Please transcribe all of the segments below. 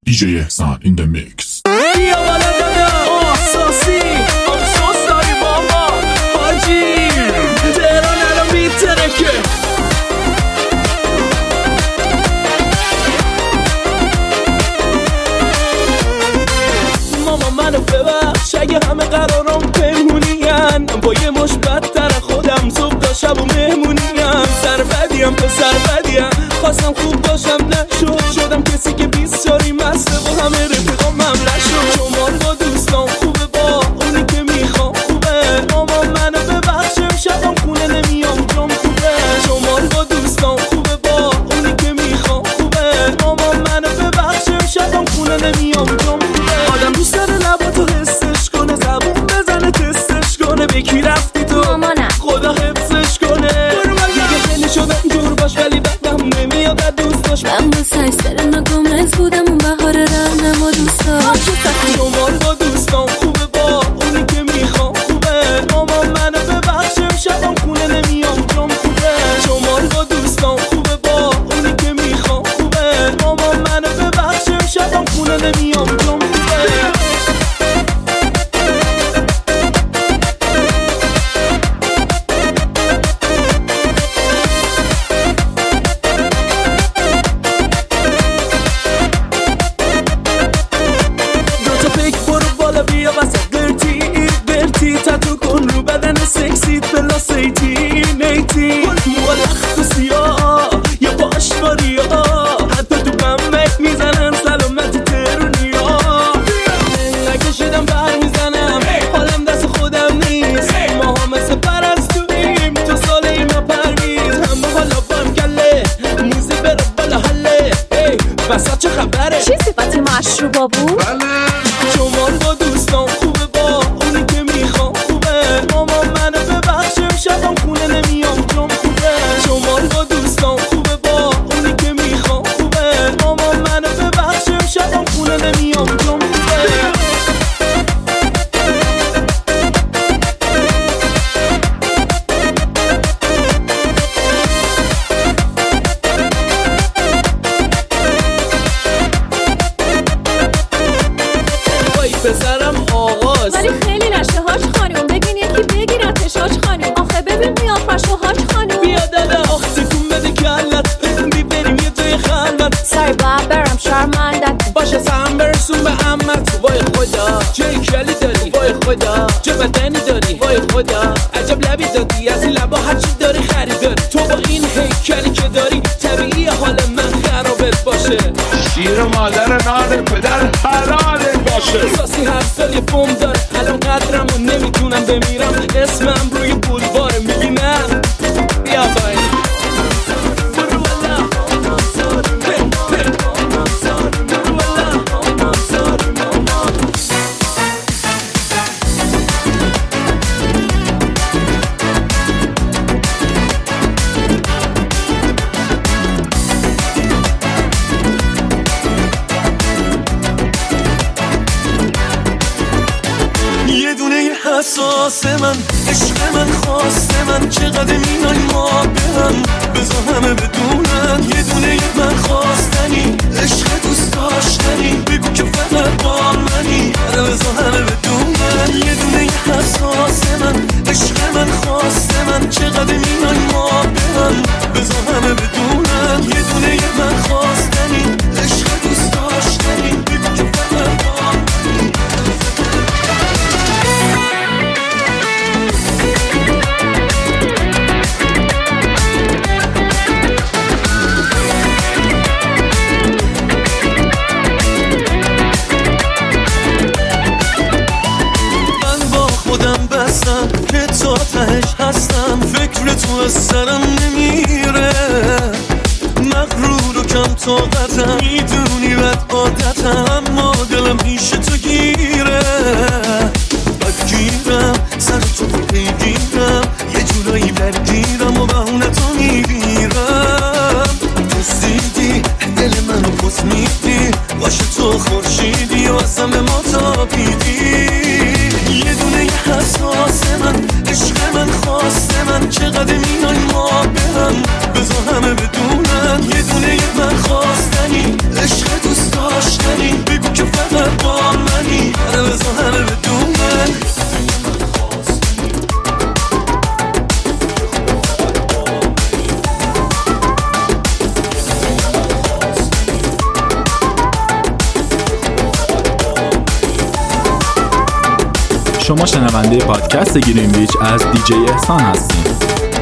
DJ Ehsan in the mix. بیا بالا دادا احساسی افسوس داری بابا حاجی تهران الان میترکه ماما منو ببخش اگه همه قرارم پنهونین با یه مش بدتر خودم صبح تا شب و مهمونین سر بدیم پسر بدیم خواستم خوب باشم نشد شدم کسی که 20 سالی مسته با همه رفیقام مملک شد شمال با دوستان خوبه با اونی که میخوام خوبه ماما منو ببخش امشبم خونه نمیام جام خوبه شمال با دوستان خوبه با اونی که میخوام خوبه ماما منو ببخش امشبم خونه نمیام جام خوبه آدم دوست داره لباتو حسش کنه زبون بزنه تستش کنه به کی رفتی تو مامانم خدا حفظش کنه دیگه خیلی شدم جور باش ولی بدم نمیاد از دوست داشت من با سایستر ناگامز بودم اون بهار رنم و دوستا شمال با دوستان خوبه با اونی که میخوام خوبه ماما منو ببخش امشبم خونه نمیام جام خوبه شمال با دوستان خوبه با اونی که میخوام خوبه ماما منو ببخش امشبم خونه نمیام جام خوبه بیا واسه درتی تاتو کن رو بدن سکسیت بلا سیتی نیتی موها لخت و سیاه یا باش باریا حتی تو بمک میزنن سلامت ترونیا نکشیدم بر میزنم حالم دست خودم نیست ماها مثل پرستویم تو سال اینا پرویز همه حالا بام گله موزی بره بالا حله بسات چه خبره چی صفتی مشروبا بود؟ شمال با دوستان خوبه با اونی که میخوام خوبه ماما منو ببخش امشبم خونه نمیام جام خوبه شمال با دوستان خوبه با اونی که میخوام خوبه ماما منو ببخش امشبم خونه نمیام جام خوبه پسرم آغاز ولی خیلی نشه هاش خانم بگین یکی بگیرتش هاش خانم آخه ببین قیافش و هاش خانم بیا دادا آخ تکون بده کلت بریم یه جای خلوت سای باید برم شرمندت باشه سهم برسون به عمت وای خدا چه کلی داری وای خدا چه بدنی داری وای خدا عجب لبی دادی از این لبا هرچی داری خریداری تو با این هیکلی که داری طبیعی حال من خرابت باشه شیر مادر نان پدر حلالت باشه ساسی هر سال یه بوم داره الان قدرم و نمیتونم بمیرم اسمم روی بولواره میبینم بیا بای حساس من عشق من خواست من چقدر مینای ما به هم بذار همه بدونن یه دونه من خواستنی عشق دوست داشتنی بگو که فقط با منی بذار همه بدونن یه دونه حساس من عشق من خواست من چقدر مینای ما به هم بذار همه بدونن یه دونه من خواستنی عشق دوست داشتنی بگو که فقط با منی که تا تهش هستم فکر تو از سرم نمیره مغرور و کم طاقتم میدونی بد عادتم اما دلم پیش تو گیره بدگیرم سر تو پیگیرم یه جورایی درگیرم و بهونه تو میگیرم دزدیدی دل منو پس میدی باشه تو خورشیدی و اصلا به ما تابیدی یه دونه حساس من عشق من خواست من چقدر مینای ما به هم بذار همه بدونن یه دونه من خواستنی عشق دوست داشتنی شما شنونده پادکست گرینویچ از دیجی احسان هستیم.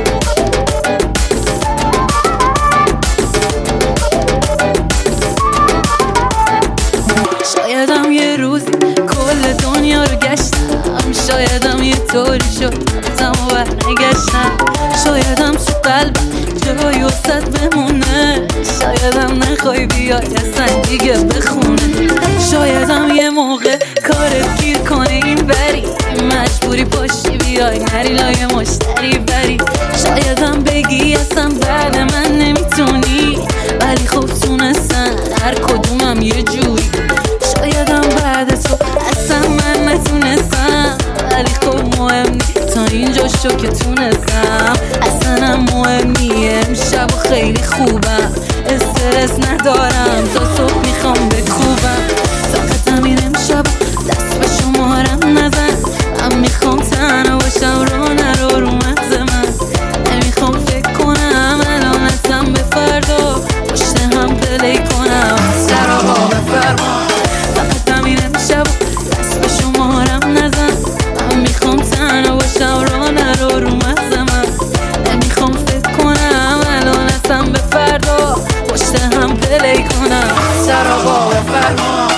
شایدم یه روزی کل دنیا رو گشتم، شایدم یه طوری شد رفتم و برنگشتم، شایدم تو قلبم جایی وسط بمونه، شایدم نخوای بیای اصلا دیگه بخونه، شایدم یه موقع کارت گیر کنه این بری مجبوری پاشی بیای نری لای مشتری بری، شایدم بگی اصلا بعد من نمیتونی ولی خب تونستن هر کدومم یه جوری، شایدم بعد تو اصلا من نتونستم ولی خب مهم نی تا اینجا شو که تونستم، اصلا هم مهم نی امشب خیلی خوبم استرس ندارم تا صبح میخوام بکوبم، فقط همین امشب دست به شمارم نزن، من میخوام تنها باشم رو نرو رو مغز من، نمیخوام فکر کنم الان اصلا به فردا پشت هم پلی کنم سر آقا بفرما، فقط همین امشب دست به شمارم نزن، من میخوام تنها باشم رو نرو رو مغز من، نمیخوام فکر کنم الان اصلا به فردا پشت هم پلی کنم سر آقا بفرما.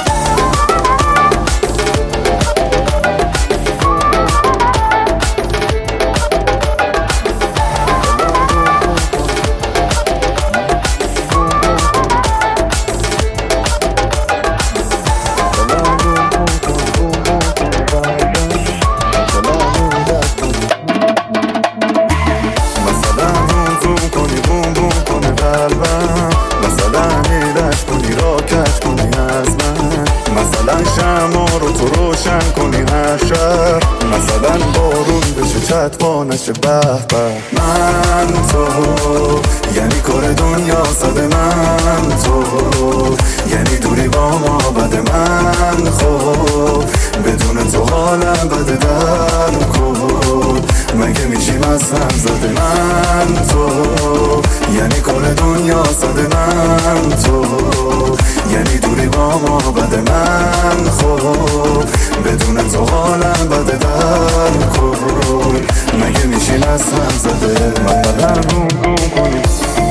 نشه به به من تو یعنی کار دنیا صد من تو یعنی دوری با ما بد من خب بدون تو حالم بده در کن مگه میشیم از هم زده من تو یعنی کار دنیا صد من تو یعنی دوری با ما بد من خب بدون تو حالم بده در کن مگه میشین از هم زده من بدن روم کنی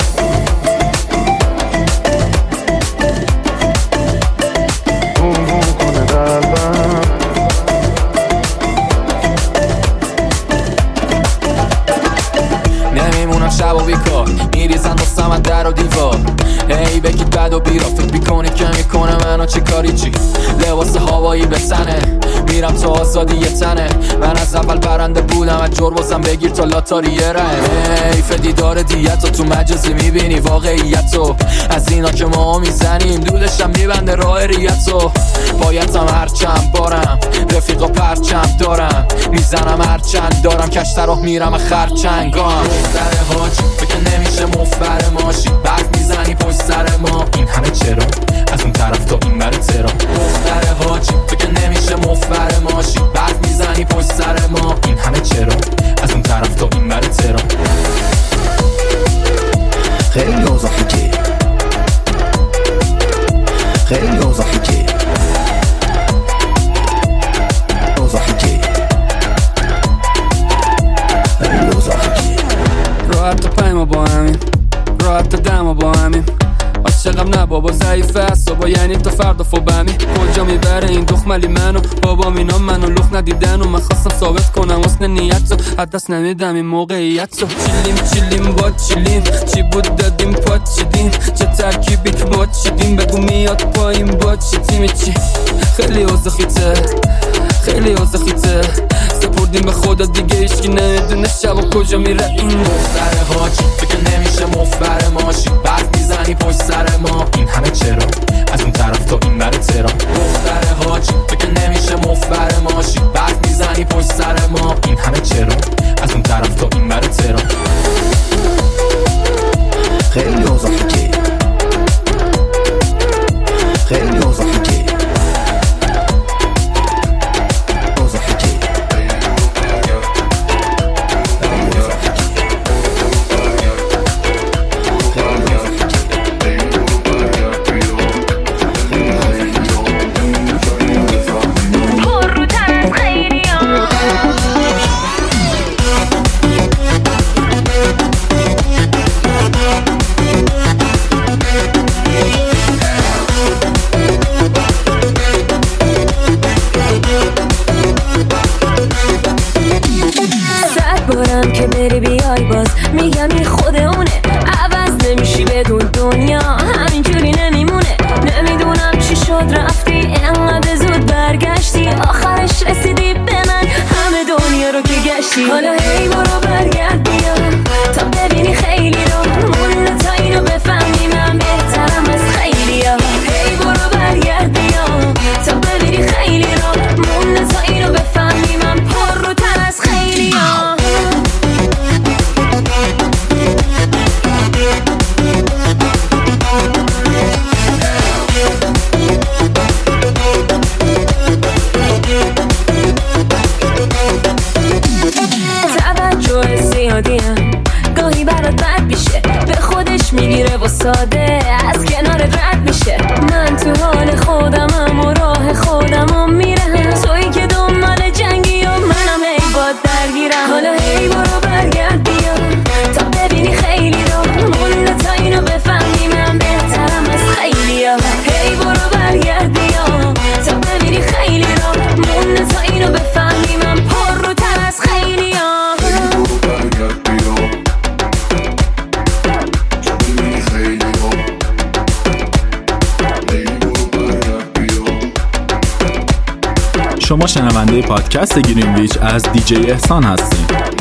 روم کنه قلبم نمیمونم شب و بیکار میریزن دستم از در و دیوار هی بگید بد و بیرا فکر بیکنید که میکنه منو چه کاری چی لباس هوایی به تنه میرم تو آزادی یه تنه من از اول برنده بودم از جربازم بگیر تا لاتاری یه رنه حیف دیدار دیتو تو مجازی میبینی واقعیتو از اینا که ما میزنیم دودشم میبنده راه ریتو بایدم هرچند بارم رفیقا پرچم دارم میزنم هرچند دارم کشتر راه میرم خرچنگام در حاجی فکر نمیشه مفبر ماشی برف میزنی پشت سر ما این همه چرا از اون طرف تا این بر تهران در حاجی فکر نمیشه مفبر ماشی برف میزنی پشت سر ما این همه چرا از اون طرف تا این بر تهران خیلی اوضاحی که خیلی اوضاحی که اوضاحی که خیلی اوضاحی که راحت تا پیما با همین راحت تا دما با همین عاشقم نه بابا ضعیفه اصابا یعنی تا فردا فوبمی کجا میبره این دخملی منو بابا اینا منو لخ ندیدن و من خواستم ثابت کنم حسن نیت رو از دست نمیدم این موقعیت رو چیلیم با چیلیم چی بود دادیم پات چیدیم چه ترکیبی ما چیدیم بگو میاد پایین با چی تیمی چی خیلی اوزخیته خیلی اوزخیته سپردیم به خدا دیگه ایشکی نمیدونه شب و کجا میره این دختر حاجی فکر نمیشه مفبر ماشی برف میزنی پشت سر ما این همه چرا از اون طرف تا این بر تهران دختر حاجی فکر نمیشه مفبر ماشی برف میزنی پشت سر ما این همه چرا از اون طرف تا این بر تهران خیلی اوضاحی که خیلی اوضاحی که اوضاحی که پر رو تنم باشی. حالا هی برو برگرد بیا تا ببینی خیلی رو مونده تا اینو بفهمی من بهترم از خیلی ها. هی برو برگرد بیا تا ببینی خیلی رو مونده تا اینو بفهمی من پر رو تر از خیلی ها. توجه زیادیم گاهی برات بد میشه، به خودش میگیره و ساده از کنار رد میشه. من تو حال خودمم و راه خودمم میرم، تویی که دنبال جنگی و منم هی باد درگیرم. حالا هی برو برگرد بیا تا ببینی خیلی رو مونده تا اینو بفهمی من بهترم از خیلی ها. هی برو برگرد بیا تا ببینی خیلی رو مونده تا اینو بفهمی من پر رو تر از خیلی ها. شما شنونده پادکست گرینویچ از دیجی احسان هستید.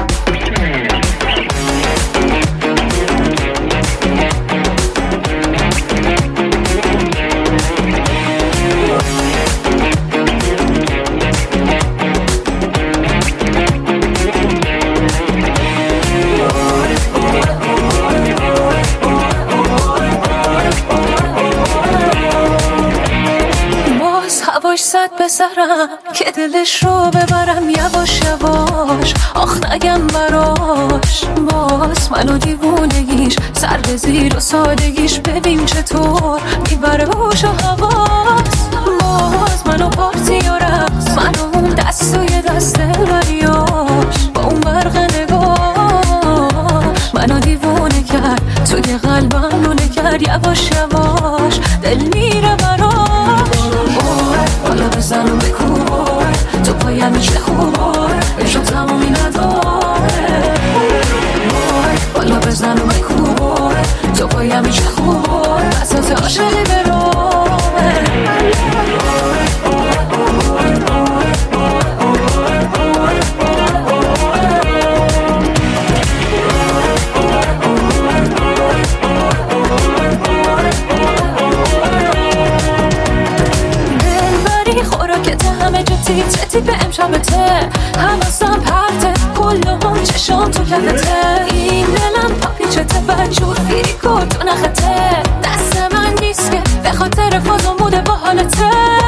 صد بسرم که دلش رو ببرم یواش یواش، آخ نگم براش. باز منو دیوونگیش سر به زیر و سادگیش ببین چطور میبره هوش و حواس. باز منو پارتی و رقص، منو اون دست توی دست دلبریاش با اون برق نگاش منو دیوونه کرد، توی قلبم لونه کرد یواش یواش دل میره براش. حالا بزن و بکن تو پایم چه خوبه عشق تمامی نداره. حالا بزن و بکن تو پایم چه خوبه بساط عاشقی برامه. چتی به امشبته حواسم پرته کلهم چشام تو کفته. این دلم پاپیچته بدجور فیریکو تو نخته. دست من نیست که به خاطر فازم بوده با حالته.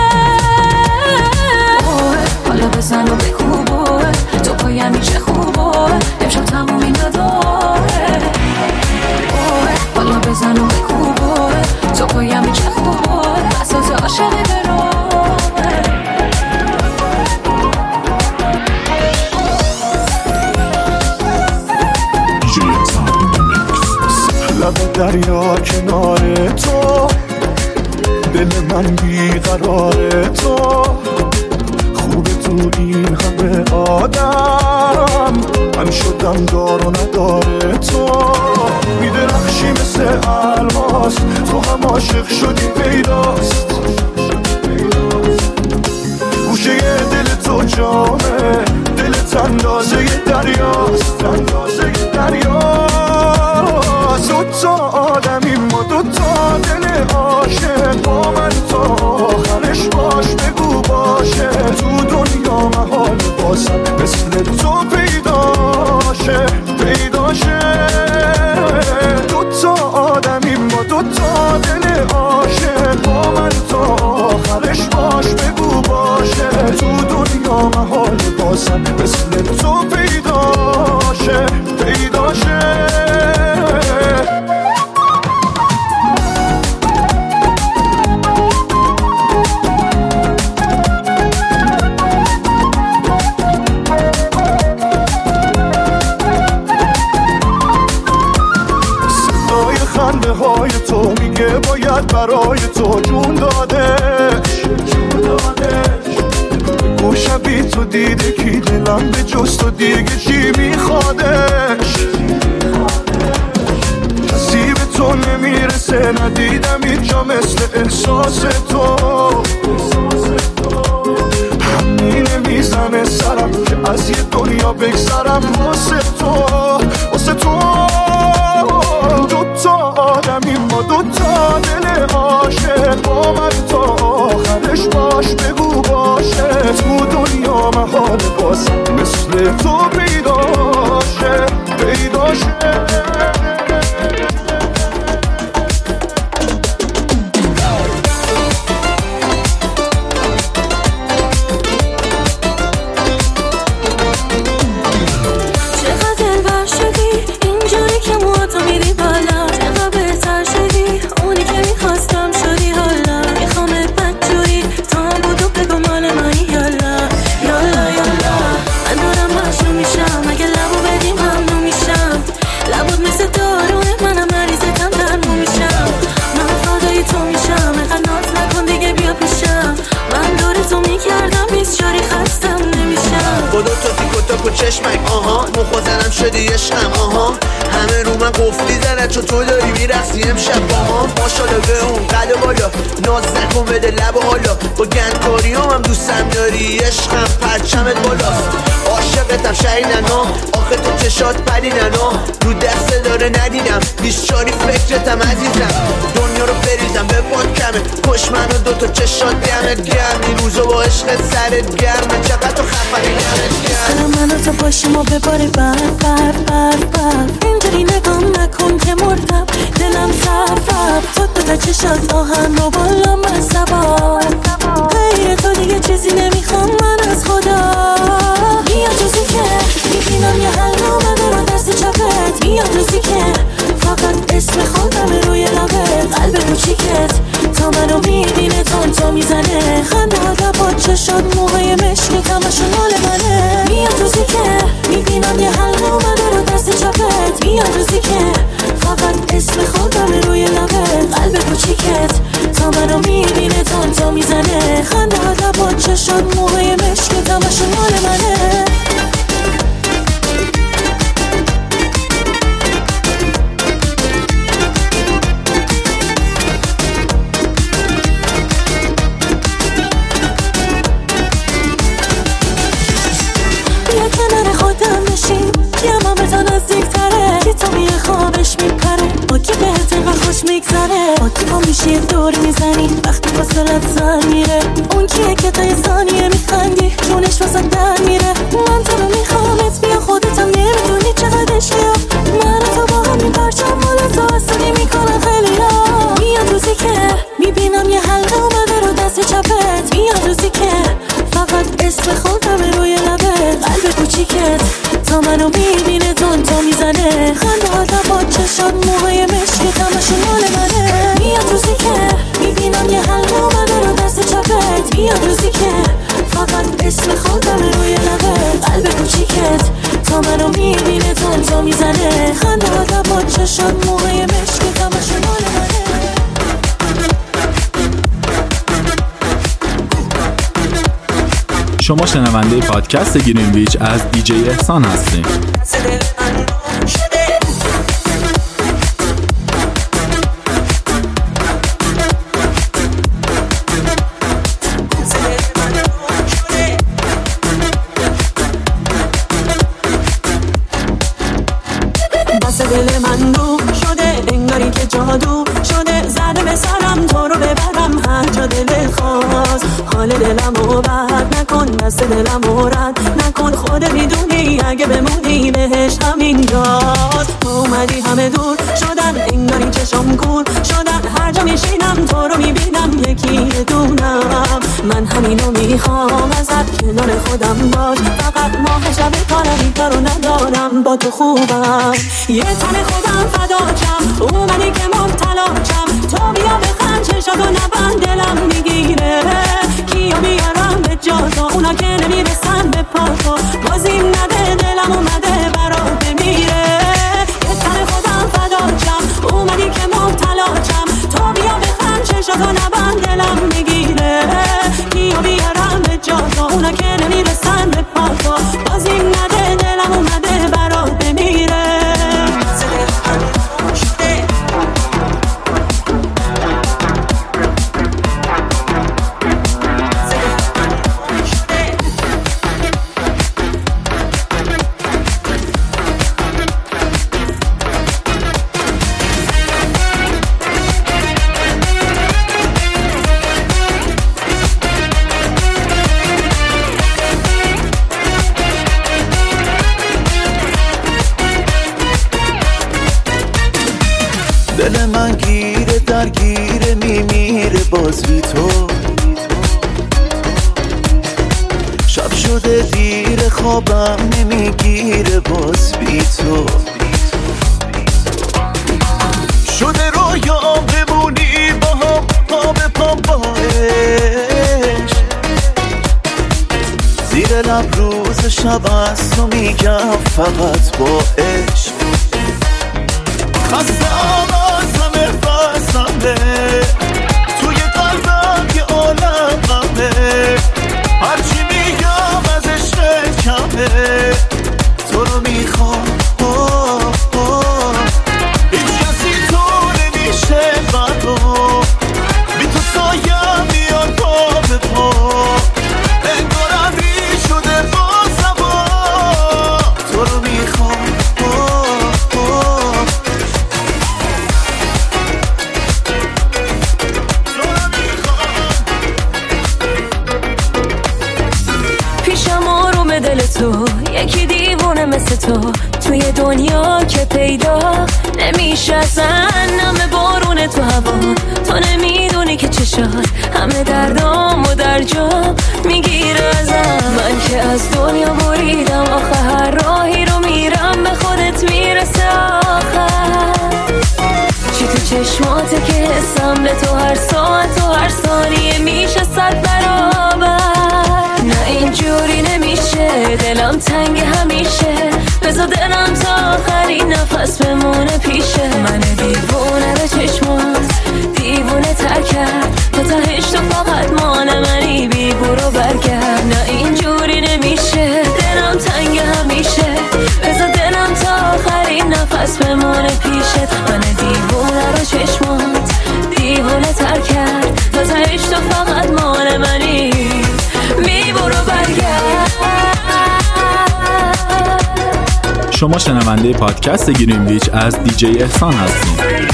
حالا بزن و بکوبه تو پایمی چه خوبه امشب تمومی نداره. حالا بزن و بکوبه تو پایمی چه خوبه اساس عاشقی برامه. لب دریا کنار تو دل من بیقرار تو خوبه تو این همه آدم من شدم دار و نداره. تو میدرخشی مثل الماس تو هم عاشق شدی پیداست. گوشه دل تو جامه دلت اندازه دریاست اندازه دریاست. دوتا آدمیم و دوتا دل عاشق با من تا آخرش باش بگو باشه. تو دنیا محال باسم مثل تو پیداشه پیداشه. دوتا آدمیم و دوتا دل عاشق با من تا آخرش باش بگو باشه. تو دنیا محال باسم مثل تو پیداشه پیداشه. های تو میگه باید برای تو جون دادش. گوشم بی تو دیده کی دلم به جز تو دیگه چی میخوادش. کسی به تو نمیرسه ندیدم اینجا مثل احساس تو. همینه میزنه سرم که از یه دنیا بگذرم واسه تو دوتا آدمی ما دوتا دل عاشق با من تا آخرش باش بگو باشه تو دنیا محال بازم مثل تو پیداشه چشمک مخو زنم شدی عشقم همه رو من قفلی زنه چون تو داری میرقصی امشب با ما ماشاءالله به اون قد بالا ناز نکن بده لب حالا با گندکاری هم دوستم داری عشقم پرچمت بالاست عاشقتم شهیدن آخه تو چشات پدیدن رو دست داره ندیدم بیشاری فکرتم عزیزم دنیا رو بریزم به پاد کمه کش من و دوتا چشات دمت گرم این روزو با عشقت سرت گرمه چقدر تو خفنی دمت گرم من و تو باشیم و بباره بر اینجوری نگام نکن که مردم دلم سفر تو دوتا چشات آهن و بالا من سبا غیر تو دیگه چیزی نمیخوام من از خدا بیا روزی که میبینم یه حل اومده رو دست چپت بیا روزی که فقط اسم خودم روی لبت قلب کوچیکت تا منو میبینه تون میزنه خنده ها با چشات موهای مشکت همشون مال منه بیا روزی که میبینم یه حل اومده رو دست چپت بیا روزی که فقط اسم خودم روی لبت قلب کوچیکت تا منو میبینه تون میزنه خنده ها با چشات موهای مشکت همشون مال منه با کی با میشه دور میزنی وقتی فاصلت سر میره اون کیه که تا یه ثانیه میخندی جونش واسه در میره من تو رو میخوامت بیا خودتم نمیدونی چقدرش بیا من تو با همین پرچم مال تو اصلی میکنم خیلی ها بیا روزی که میبینم یه حلقه اومده رو دست چپت بیا روزی که فقط اسم خودم روی لبت قلب کوچیکت تا منو میبینه تون میزنه خنده ها با چشات موهای مشکت همشون مال منه بیا روزی که میبینم یه حلقه اومده رو دست چپت بیا روزی که فقط اسم خودم روی لبت قلب کوچیکت تا منو میبینه تون میزنه خنده ها با چشات موهای مشکت همشون مال منه شما شنونده پادکست گرین ویچ از دیجی احسان هستید. بس دل من رو شده انگاری که جادو شده زده به سرم تو رو ببرم هر جا دل خواست حال دلمو بد نکن دست دلمو رد نکن خودت میدونی اگه بمونی بهش همینجاست اومدی همه دور شدن انگاری چشم کور شدن هر جا میشینم تو رو میبینم یکی دونم من همینو میخوام ازت کنار خودم باش فقط ماه شب کارم این کارو ندارم با تو خوبم یه تن خودم فداچم اومدی که مبتلاچم تو بیا بخند چشاتو نبند دلم میگیره کیا بیارم به جا تو اونا که نمیرسن به پا تو بازی نده دلم اومده برات بمیره یه تن خودم فداچم اومدی که مبتلاچم تو بیا بخند چشاتو نبند دلم میگیره کیا بیارم به جا تو اونا که نمیرسن به پا تو بازی نده دلم اومده برات بمیره باز بی تو. شب شده دیر خوابم نمیگیره باز بی تو. شده رویام بمونی با هم پا به پا باش. زیر لب روز شب از تو میگم فقط با عشق. خستم از همه فصمه توی قلبم یه عالم غمه. هرچی میگم از عشق کمه تو رو میخوام. هیچ کسی تو نمیشه بدو بی تو سایم میاد پا به پا. انگارم ری شده با زبا تو رو میخوام. پیشم آروم دل تو یکی دیوونه مثل تو توی دنیا که پیدا نمیشه اصلا. همه بارون تو هوا تو نمیدونی که چشات همه دردام و در جا میگیره ازم. من که از دنیا بریدم آخه هر راهی رو میرم به خودت میرسه آخر. چی تو چشماته که حسم به تو هر ساعت و هر ثانیه میشه 100 برابر. نه اینجوری نمیشه دلم تنگ همیشه. بذار دلم تا آخرین نفس بمونه پیشه. من دیوونه به چشمات دیوونه تر کرد تو تهش تو فقط مال منی بی برو برگرد. نه اینجوری نمیشه دلم تنگ همیشه. بذار دلم تا آخرین نفس بمونه پیشه. من دیوونه رو چشمات دیوونه تر کرد تو تهش تو فقط مال منی بی برو برگرد. شما شنونده پادکست گرینویچ از دیجی احسان هستید.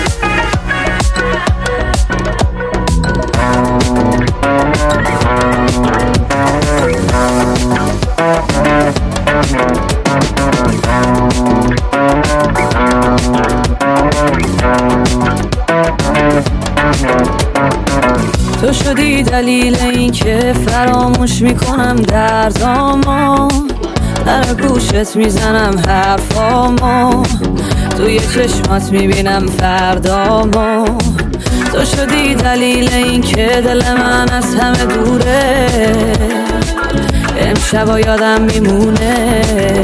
تو شدی دلیل این که فراموش میکنم دردامو. در گوشت میزنم حرفامو توی چشمات میبینم فردامو. تو شدی دلیل این که دل من از همه دوره. امشبا یادم میمونه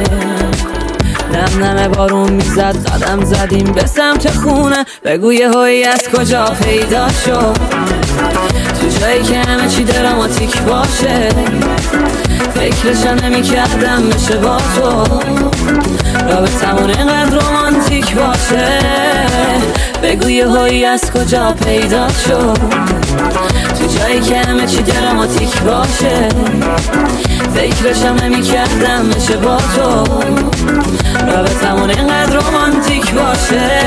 نم بارون میزد قدم زدیم به سمت خونه. بگو یه هایی از کجا پیدا شد تو جایی که همه چی دراماتیک باشه. فکرشم نمی کردم بشه با تو رابطمون اینقدر رومانتیک باشه. بگو یه هایی از کجا پیدا شد تو جایی که همه چی دراماتیک باشه. فکرشم نمی کردم بشه با تو رابطمون اینقدر رومانتیک باشه.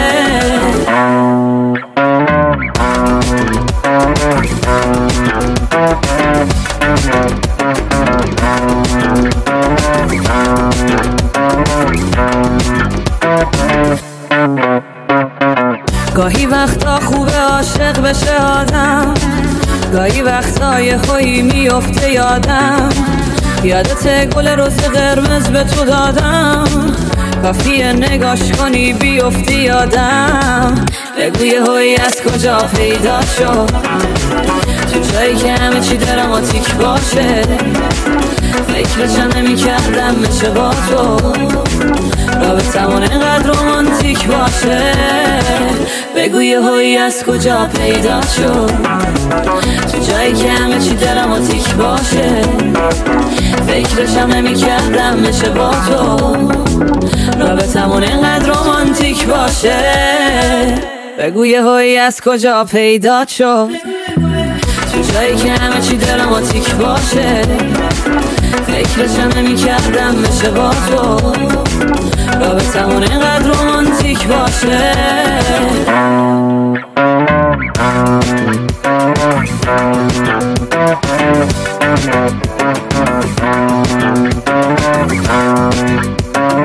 گاهی وقتا خوبه عاشق بشه آدم. گاهی وقتا یه خویی میفته یادم. یادت گل روز قرمز به تو دادم. کافیه نگاش کنی بیفتی یادم. بگو یه هایی از کجا پیدا شد تو جایی که همه چی دراماتیک باشه. فکرشم نمی کردم بشه با تو رابطمون اینقدر رومانتیک باشه. بگو یه هایی از کجا پیدا شد تو جایی که همه چی دراماتیک باشه. فکرشم نمی کردم بشه با تو رابطمون اینقدر رومانتیک باشه. بگو یه هایی از کجا پیدا شد تو جایی که همه چی دراماتیک باشه. فکرشم نمی کردم بشه با تو رابطمون اینقدر رومانتیک باشه.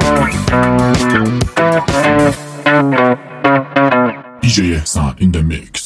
DJ Ehsan in the mix.